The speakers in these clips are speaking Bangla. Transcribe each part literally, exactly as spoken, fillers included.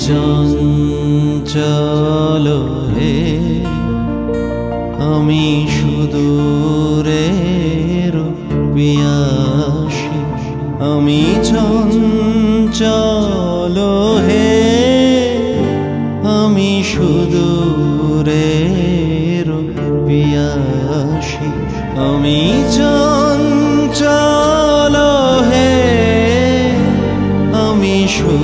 চঞ্চল হে আমি সুদূরের পিয়াসী আমি চঞ্চল হে আমি সুদূরের পিয়াসী আমি চঞ্চল হে আমি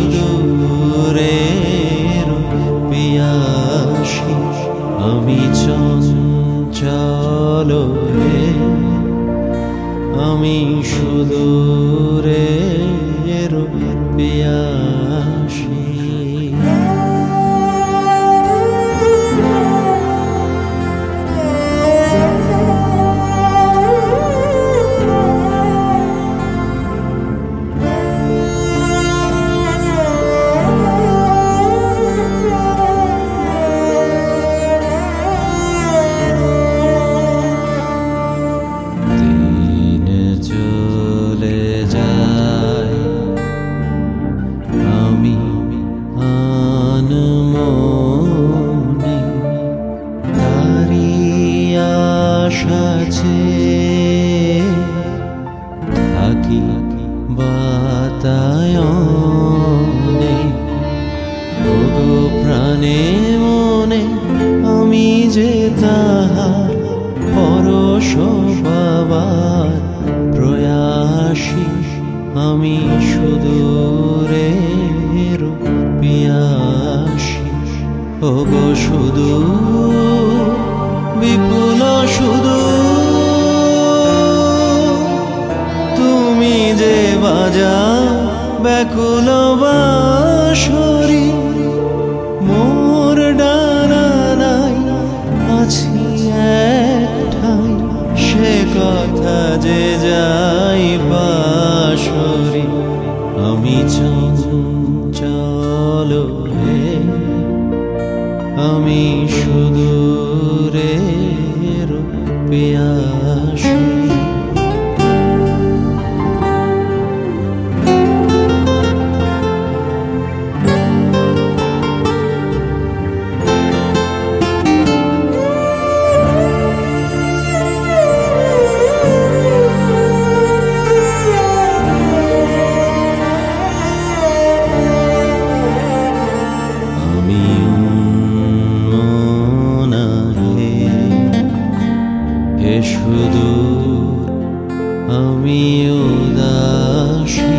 সুদূরের পিয়াসী আমি চঞ্চল হে আমি সুদূরের পিয়াসী থাকি বাতায়নে ওগো প্রাণে মনে আমি যে তাহার পরশ পাবার প্রয়াসী আমি সুদূরের পিয়াসী ওগো সুদূর বিপুল সুদূর তুমি যে বাজাও ব্যাকুল বাঁশরি মোর ডানা নাই আছি এক ঠাই সে কথা যে যাই বাঁশরি আমি চঞ্চল হে আমি সুদূরের পিয়াসী সুদূর আমি উদাসী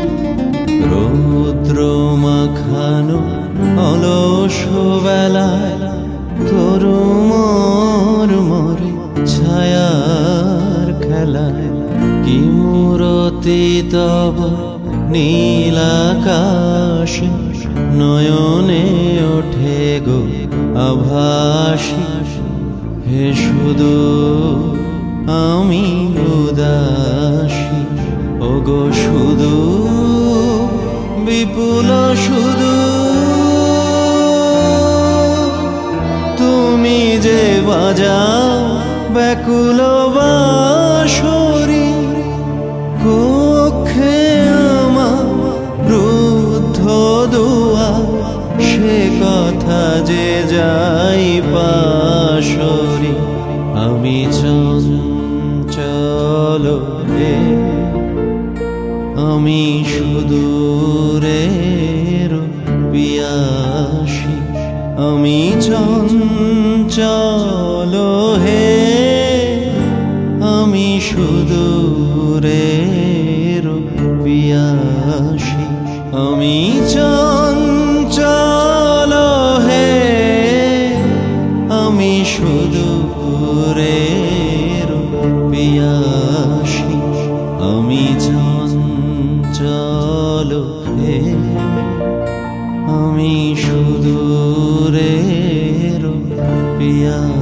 রৌদ্র মাখানো অলস বেলায় তরু মোর মরে ছায়ার খেলায় কি মূরতি তব নীলাকাশে নয়নে ওঠে গো আভাসী হে সুদূর আমি উদাসী ওগো সুদূর বিপুল সুদূর তুমি যে বাজাও ব্যাকুল বাঁশরি কক্ষে আমার রুদ্ধ দুয়ার সে কথা যে যাই পাশরি আমি চঞ্চল হে আমি সুদূরের পিয়াসী আমি চঞ্চল হে আমি সুদূরের পিয়াসী আমি চঞ্চল হে আমি সুদূরের পিয়াসী আমি চঞ্চল হে আমি সুদূরের পিয়াসী।